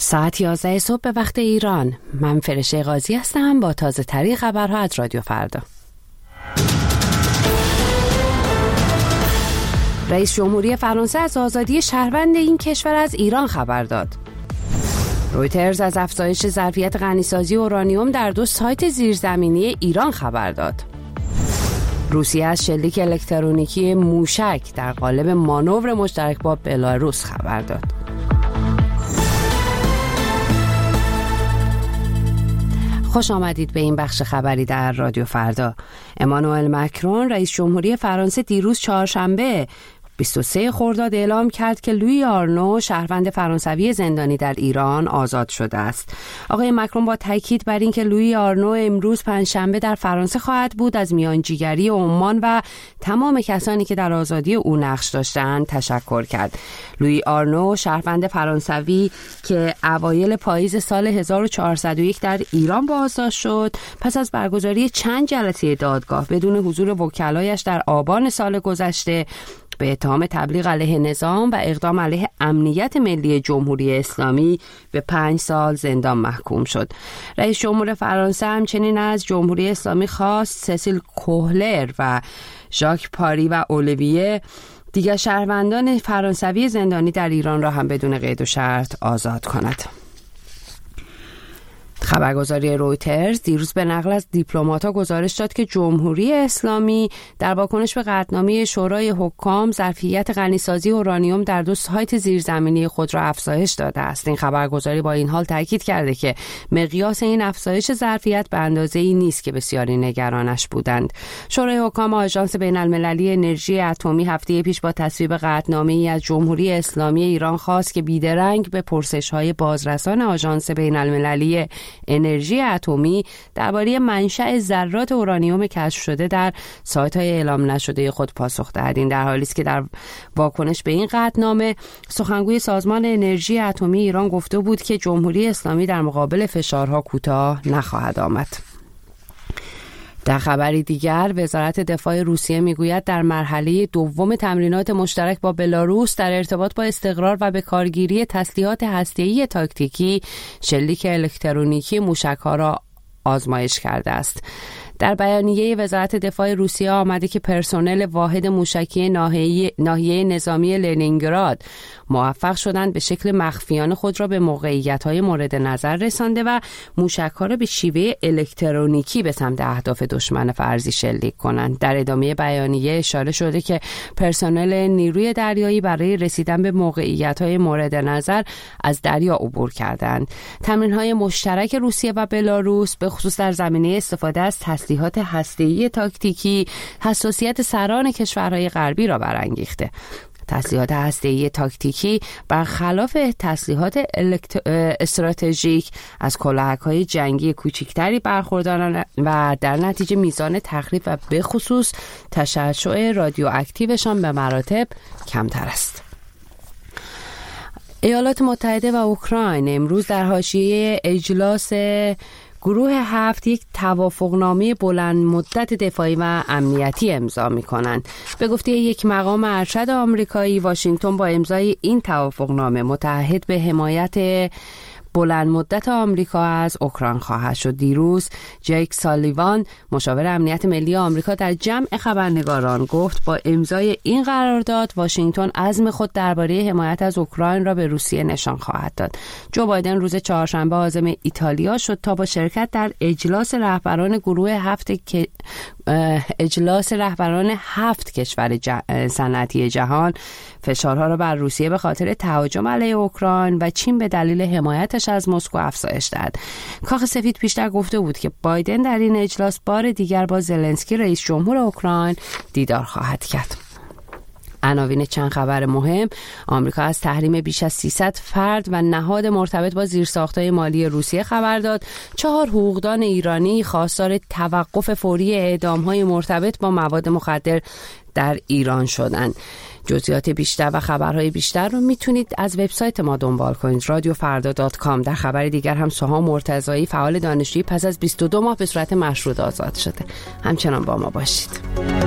ساعت 11 صبح به وقت ایران. من فرشته قاضی هستم با تازه ترین خبرها از رادیو فردا. رئیس جمهوری فرانسه از آزادی شهروند این کشور از ایران خبر داد. رویترز از افزایش ظرفیت غنیسازی اورانیوم در 2 سایت زیرزمینی ایران خبر داد. روسیه از شلیک الکترونیکی موشک در قالب مانور مشترک با بلاروس خبر داد. خوش آمدید به این بخش خبری در رادیو فردا. امانوئل مکرون رئیس جمهوری فرانسه دیروز چهارشنبه 23 خرداد اعلام کرد که لویی آرنو شهروند فرانسوی زندانی در ایران آزاد شده است. آقای مکرون با تاکید بر اینکه لویی آرنو امروز پنجشنبه در فرانسه خواهد بود از میانجیگری عمان و تمام کسانی که در آزادی او نقش داشتند تشکر کرد. لویی آرنو شهروند فرانسوی که اوایل پاییز سال 1401 در ایران بازداشت شد پس از برگزاری چند جلسه دادگاه بدون حضور وکلایش در آبان سال گذشته به اتهام تبلیغ علیه نظام و اقدام علیه امنیت ملی جمهوری اسلامی به 5 سال زندان محکوم شد. رئیس جمهور فرانسه همچنین از جمهوری اسلامی خواست سسیل کوهلر و ژاک پاری و اولیویه دیگر شهروندان فرانسوی زندانی در ایران را هم بدون قید و شرط آزاد کند. خبرگزاری رویترز دیروز به نقل از دیپلمات‌ها گزارش داد که جمهوری اسلامی در واکنش به قطعنامه شورای حکام ظرفیت غنیسازی اورانیوم در 2 سایت زیرزمینی خود را افزایش داده است. این خبرگزاری با این حال تاکید کرده که مقیاس این افزایش ظرفیت به اندازه‌ای نیست که بسیاری نگرانش بودند. شورای حکام آژانس بین‌المللی انرژی اتمی هفته پیش با تصویب قطعنامه‌ای از جمهوری اسلامی ایران خواست که بیدرنگ به پرسش‌های بازرسان آژانس بین‌المللی انرژی اتمی درباره منشأ ذرات اورانیوم کشف شده در سایت‌های اعلام نشده خود پاسخ دهد. این در حالی است که در واکنش به این قطعنامه سخنگوی سازمان انرژی اتمی ایران گفته بود که جمهوری اسلامی در مقابل فشارها کوتاه نخواهد آمد. در خبری دیگر وزارت دفاع روسیه میگوید در مرحله دوم تمرینات مشترک با بلاروس در ارتباط با استقرار و به کارگیری تسلیحات هسته‌ای تاکتیکی شلیک الکترونیکی موشک‌ها را آزمایش کرده است. در بیانیه وزارت دفاع روسیه آمده که پرسنل واحد موشکی ناحیه نظامی لنینگراد موفق شدند به شکل مخفیانه خود را به موقعیت‌های مورد نظر رسانده و موشک‌ها را به شیوه الکترونیکی به سمت اهداف دشمن فرضی شلیک کنند. در ادامه بیانیه اشاره شده که پرسنل نیروی دریایی برای رسیدن به موقعیت‌های مورد نظر از دریا عبور کردند. تمرین‌های مشترک روسیه و بلاروس به خصوص در زمینه استفاده از تسلیحات هسته‌ای تاکتیکی حساسیت سران کشورهای غربی را برانگیخته. تسلیحات هسته‌ای تاکتیکی برخلاف تسلیحات استراتژیک از کلاهک‌های جنگی کوچکتری برخوردارند و در نتیجه میزان تخریب و به خصوص تشعشع رادیواکتیوشان به مراتب کمتر است. ایالات متحده و اوکراین امروز در حاشیه اجلاس گروه 7 یک توافقنامه بلند مدت دفاعی و امنیتی امضا می‌کنند. به گفته یک مقام ارشد آمریکایی، واشنگتن با امضای این توافقنامه متعهد به حمایت بلند مدت آمریکا از اوکراین خواهد شد. دیروز جیک سالیوان مشاور امنیت ملی آمریکا در جمع خبرنگاران گفت با امضای این قرارداد واشنگتن عزم خود درباره حمایت از اوکراین را به روسیه نشان خواهد داد. جو بایدن روز چهارشنبه عازم ایتالیا شد تا با شرکت در اجلاس رهبران اجلاس رهبران 7 کشور صنعتی جهان فشارها را بر روسیه به خاطر تهاجم علیه اوکراین و چین به دلیل حمایتش از مسکو افزایش داد. کاخ سفید پیشتر گفته بود که بایدن در این اجلاس بار دیگر با زلنسکی رئیس جمهور اوکراین دیدار خواهد کرد. عناوین چند خبر مهم: آمریکا از تحریم بیش از 300 فرد و نهاد مرتبط با زیرساخت‌های مالی روسیه خبر داد. 4 حقوقدان ایرانی خواستار توقف فوری اعدام‌های مرتبط با مواد مخدر در ایران شدند. جزئیات بیشتر و خبرهای بیشتر رو میتونید از وبسایت ما دنبال کنید، radiofarda.com. در خبر دیگر هم سهام مرتضایی فعال دانشجویی پس از 22 ماه به صورت مشروط آزاد شده. همچنان با ما باشید.